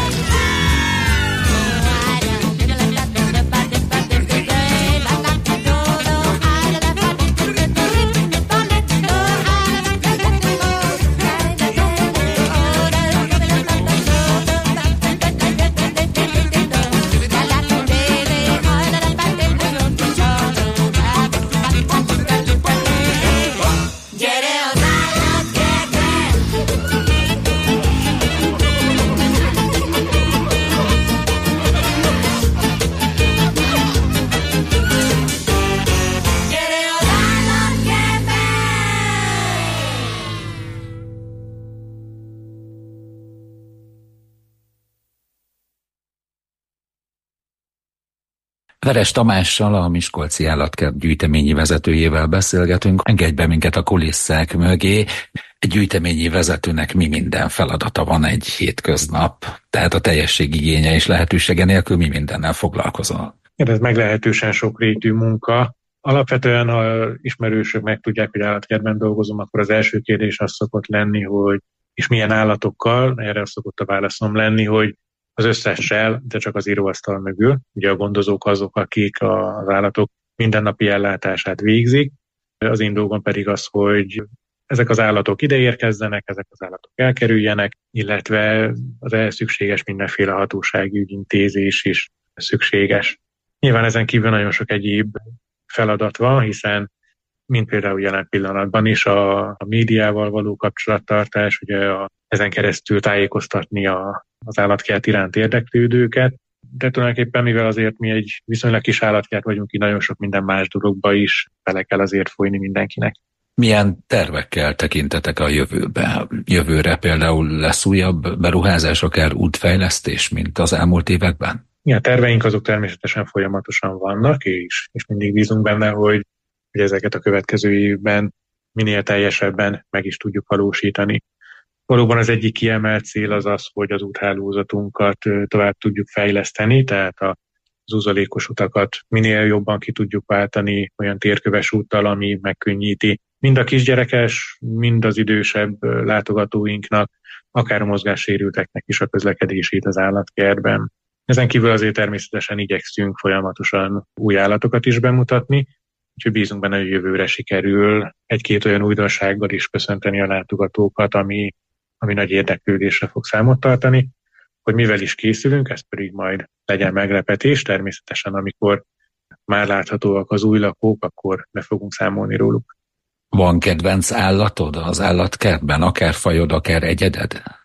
Veres Tamással, a Miskolci Állatkert gyűjteményi vezetőjével beszélgetünk. Engedj be minket a kulisszák mögé. Egy gyűjteményi vezetőnek mi minden feladata van egy hétköznap? Tehát a teljesség igénye és lehetősége nélkül mi mindennel foglalkozol? Ez meglehetősen sokrétű munka. Alapvetően, ha ismerősök megtudják, hogy állatkertben dolgozom, akkor az első kérdés az szokott lenni, hogy és milyen állatokkal, erre szokott a válaszom lenni, hogy az összessel, de csak az íróasztal mögül. Ugye a gondozók azok, akik az állatok mindennapi ellátását végzik. Az én dolgom pedig az, hogy ezek az állatok ide érkezzenek, ezek az állatok elkerüljenek, illetve az ehhez szükséges mindenféle hatósági ügyintézés is szükséges. Nyilván ezen kívül nagyon sok egyéb feladat van, hiszen mint például jelen pillanatban is a médiával való kapcsolattartás, ugye ezen keresztül tájékoztatni az állatkert iránt érdeklődőket, de tulajdonképpen mivel azért mi egy viszonylag kis állatkert vagyunk, így nagyon sok minden más dologba is bele kell azért folyni mindenkinek. Milyen tervekkel tekintetek a jövőbe? Jövőre például lesz újabb beruházás, akár útfejlesztés, mint az elmúlt években? Ja, terveink azok természetesen folyamatosan vannak, és mindig bízunk benne, hogy ezeket a következő évben minél teljesebben meg is tudjuk valósítani. Valóban az egyik kiemelt cél az, hogy az úthálózatunkat tovább tudjuk fejleszteni, tehát az uzalékos utakat minél jobban ki tudjuk váltani olyan térköves úttal, ami megkönnyíti mind a kisgyerekes, mind az idősebb látogatóinknak, akár a mozgássérülteknek is a közlekedését az állatkertben. Ezen kívül azért természetesen igyekszünk folyamatosan új állatokat is bemutatni, úgyhogy bízunk benne, hogy jövőre sikerül egy-két olyan újdonsággal is köszönteni a látogatókat, ami nagy érdeklődésre fog számot tartani. Hogy mivel is készülünk, ez pedig majd legyen meglepetés, természetesen amikor már láthatóak az új lakók, akkor be fogunk számolni róluk. Van kedvenc állatod az állatkertben, akár fajod, akár egyeded?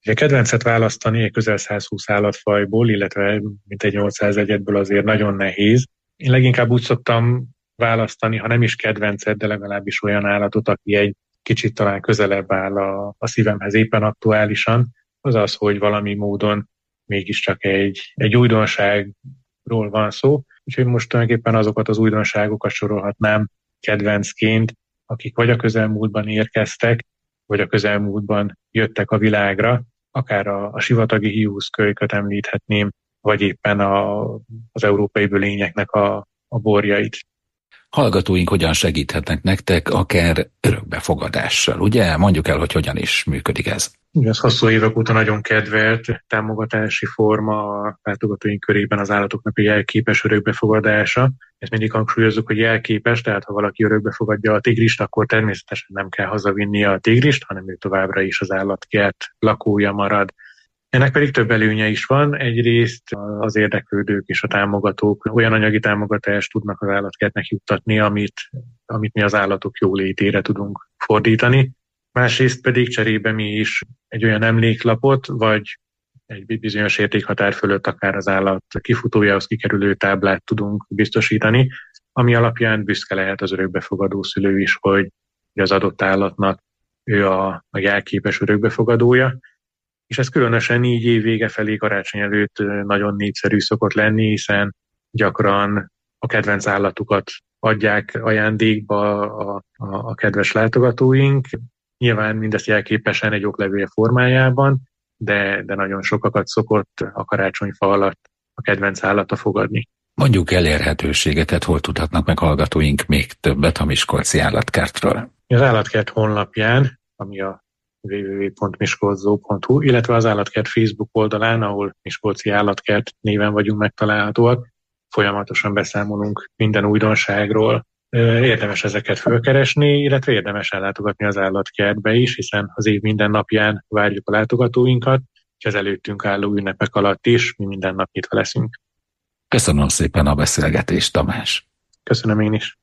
Ugye kedvencet választani egy közel 120 állatfajból, illetve mintegy 800 egyedből azért nagyon nehéz. Én leginkább úgy szoktam választani, ha nem is kedvencet, de legalábbis olyan állatot, aki egy kicsit talán közelebb áll a szívemhez éppen aktuálisan, az az, hogy valami módon mégiscsak egy újdonságról van szó. Úgyhogy most tulajdonképpen azokat az újdonságokat sorolhatnám kedvencként, akik vagy a közelmúltban érkeztek, vagy a közelmúltban jöttek a világra, akár a sivatagi hiúszkölyköt említhetném, vagy éppen az európai bölényeknek a borjait. Hallgatóink hogyan segíthetnek nektek, akár örökbefogadással, ugye? Mondjuk el, hogy hogyan is működik ez. Ez hosszú évek óta nagyon kedvelt támogatási forma a látogatóink körében az állatoknak a jelképes örökbefogadása. Ezt mindig hangsúlyozzuk, hogy jelképes, tehát ha valaki örökbefogadja a tigrist, akkor természetesen nem kell hazavinnie a tigrist, hanem ő továbbra is az állatkert lakója marad. Ennek pedig több előnye is van. Egyrészt az érdeklődők és a támogatók olyan anyagi támogatást tudnak az állatkertnek juttatni, amit mi az állatok jólétére tudunk fordítani. Másrészt pedig cserébe mi is egy olyan emléklapot, vagy egy bizonyos értékhatár fölött akár az állat kifutójához kikerülő táblát tudunk biztosítani, ami alapján büszke lehet az örökbefogadó szülő is, hogy az adott állatnak ő a jelképes örökbefogadója. És ez különösen így év vége felé, karácsony előtt nagyon népszerű szokott lenni, hiszen gyakran a kedvenc állatukat adják ajándékba a kedves látogatóink. Nyilván mindezt jelképesen egy oklevél formájában, de nagyon sokakat szokott a karácsonyfa alatt a kedvenc állata fogadni. Mondjuk elérhetőséget, hol tudhatnak meg hallgatóink még többet a Miskolci Állatkertről? Az Állatkert honlapján, ami a www.miskolczoo.hu, illetve az Állatkert Facebook oldalán, ahol Miskolci Állatkert néven vagyunk megtalálhatóak. Folyamatosan beszámolunk minden újdonságról. Érdemes ezeket fölkeresni, illetve érdemes ellátogatni az állatkertbe is, hiszen az év minden napján várjuk a látogatóinkat, és az előttünk álló ünnepek alatt is mi minden nap nyitva leszünk. Köszönöm szépen a beszélgetést, Tamás. Köszönöm én is.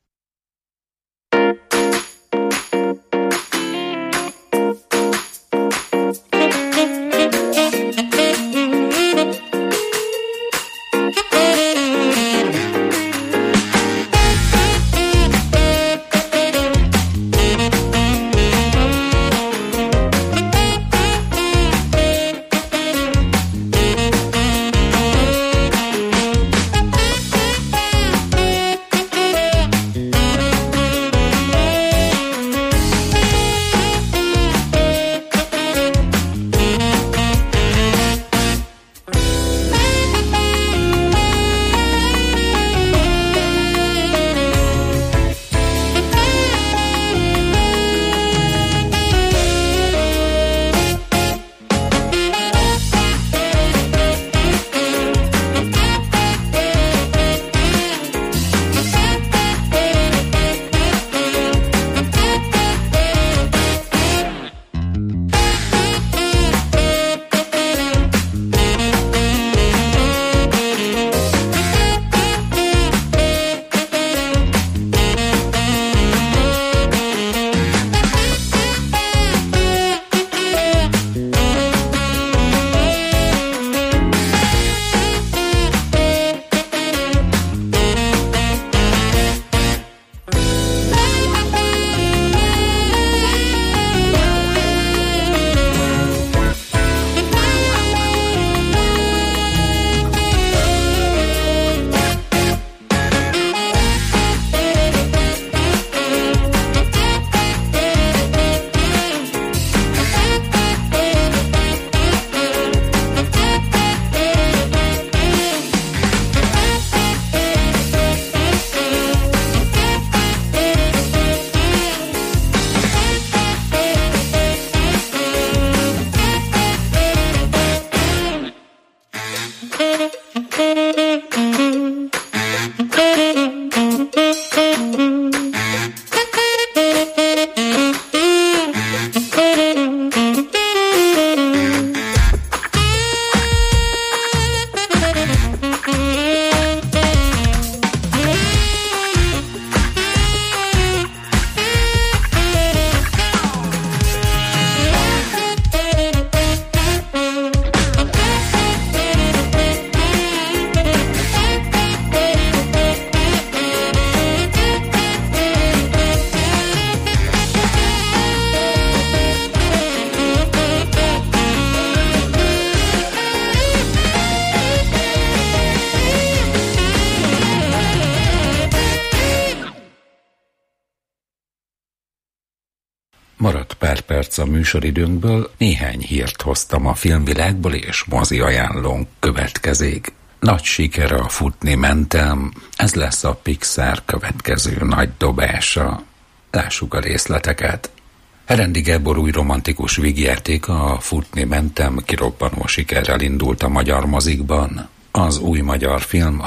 Maradt pár perc a műsoridőnkből, néhány hírt hoztam a filmvilágból, és mozi ajánlónk következik. Nagy siker a Futni mentem, ez lesz a Pixar következő nagy dobása. Lássuk a részleteket. Herendi Gábor új romantikus vígjátéka, a Futni mentem kirobbanó sikerrel indult a magyar mozikban. Az új magyar film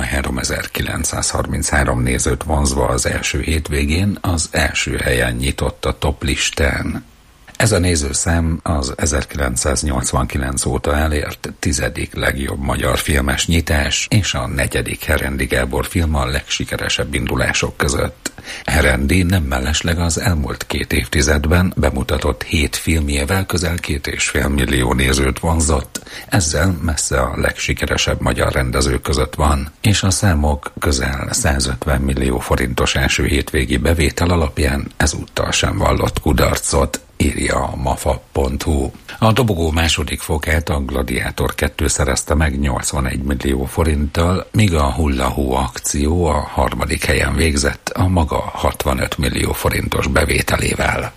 63.933 nézőt vonzva az első hétvégén az első helyen nyitott a top listán. Ez a nézőszám az 1989 óta elért 10. legjobb magyar filmes nyitás, és a 4. Herendi Gábor film a legsikeresebb indulások között. Herendi nem mellesleg az elmúlt 2 évtizedben bemutatott 7 filmjével közel 2,5 millió nézőt vonzott, ezzel messze a legsikeresebb magyar rendezők között van, és a számok közel 150 millió forintos első hétvégi bevétel alapján ezúttal sem vallott kudarcot, írja a mafa.hu. A dobogó második fokát a Gladiátor 2 szerezte meg 81 millió forinttal, míg a Hulla-hó akció a 3. helyen végzett a maga 65 millió forintos bevételével.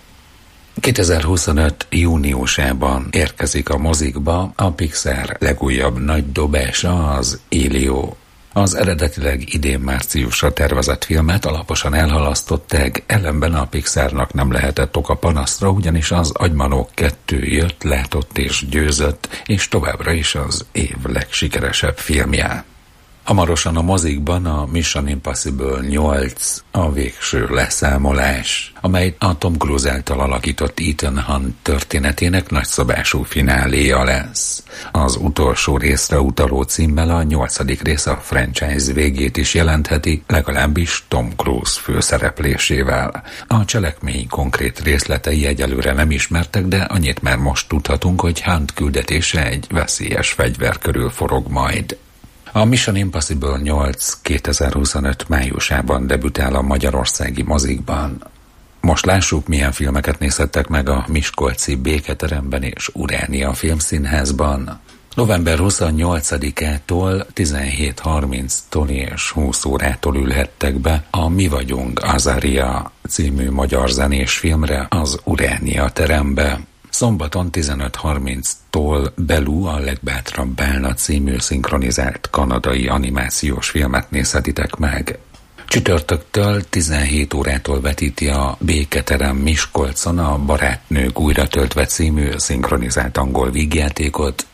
2025. júniusában érkezik a mozikba a Pixar legújabb nagy dobása, az Elio. Az eredetileg idén márciusra tervezett filmet alaposan elhalasztották, ellenben a Pixarnak nem lehetett oka panaszra, ugyanis az Agymanók 2 jött, látott és győzött, és továbbra is az év legsikeresebb filmje. Hamarosan a mozikban a Mission Impossible 8, a végső leszámolás, amely a Tom Cruise által alakított Ethan Hunt történetének nagyszabású fináléja lesz. Az utolsó részre utaló címmel a 8. rész a franchise végét is jelentheti, legalábbis Tom Cruise főszereplésével. A cselekmény konkrét részletei egyelőre nem ismertek, de annyit már most tudhatunk, hogy Hunt küldetése egy veszélyes fegyver körül forog majd. A Mission Impossible 8 2025 májusában debütál a magyarországi mozikban. Most lássuk, milyen filmeket nézhettek meg a miskolci Béketeremben és Uránia Filmszínházban. November 28-ától 17:30-tól és 20 órától ülhettek be a Mi vagyunk Azaria című magyar zenés filmre az Uránia terembe. Szombaton 15:30-tól Belú a legbátrabb bálna című szinkronizált kanadai animációs filmet nézhetitek meg. Csütörtöktől 17 órától vetíti a Béketerem Miskolcon a Barátnők újra töltve című szinkronizált angol vígjátékot.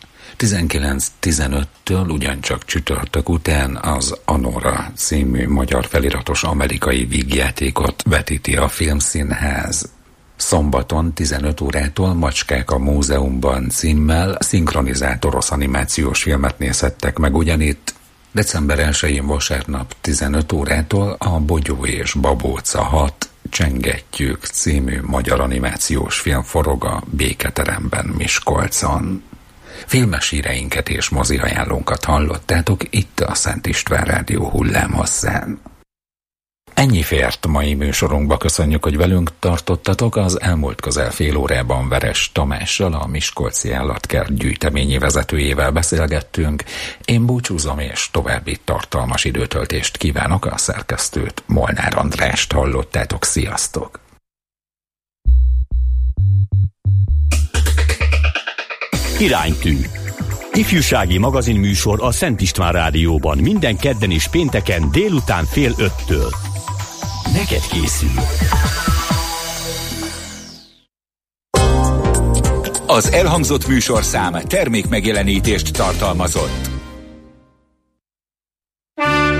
19:15-től ugyancsak csütörtök után az Anora című magyar feliratos amerikai vígjátékot vetíti a Filmszínház. Szombaton 15 órától Macskák a múzeumban címmel szinkronizált orosz animációs filmet nézhettek meg ugyanitt. December 1-én vasárnap 15 órától a Bogyó és Babóca 6 Csengettyűk című magyar animációs film forog a Béketeremben Miskolcon. Filmes híreinket és mozi ajánlónkat hallottátok itt a Szent István Rádió hullámhosszán. Ennyi fért mai műsorunkba, köszönjük, hogy velünk tartottatok. Az elmúlt közel fél órában Veres Tamással, a Miskolci Állatkert gyűjteményi vezetőjével beszélgettünk. Én búcsúzom, és további tartalmas időtöltést kívánok. A szerkesztőt, Molnár Andrást hallottátok, sziasztok! Iránytű. Ifjúsági magazinműsor a Szent István Rádióban minden kedden és pénteken délután 4:30-től. Neked készül. Az elhangzott műsorszám termék megjelenítést tartalmazott.